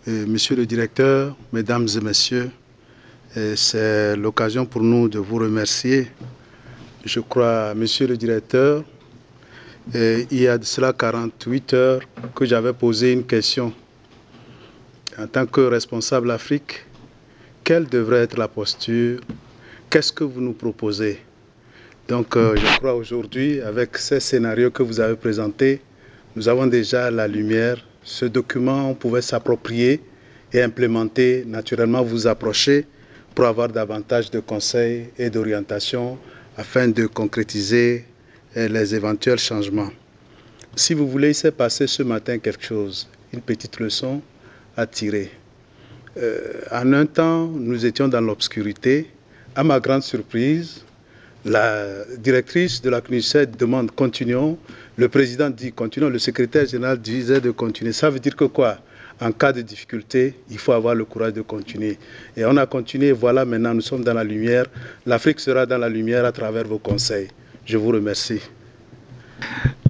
Monsieur le directeur, mesdames et messieurs, c'est l'occasion pour nous de vous remercier. Je crois, monsieur le directeur, il y a de cela 48 heures que j'avais posé une question. En tant que responsable Afrique, quelle devrait être la posture? Qu'est-ce que vous nous proposez? Donc, je crois aujourd'hui, avec ces scénarios que vous avez présentés, nous avons déjà la lumière. Ce document, on pouvait s'approprier et implémenter, naturellement vous approcher pour avoir davantage de conseils et d'orientation afin de concrétiser les éventuels changements. Si vous voulez, il s'est passé ce matin quelque chose, une petite leçon à tirer. En un temps, nous étions dans l'obscurité. À ma grande surprise, la directrice de la CNUSED demande « continuons ». Le président dit « continuons ». Le secrétaire général disait de continuer. Ça veut dire que quoi? En cas de difficulté, il faut avoir le courage de continuer. Et on a continué. Voilà, maintenant, nous sommes dans la lumière. L'Afrique sera dans la lumière à travers vos conseils. Je vous remercie.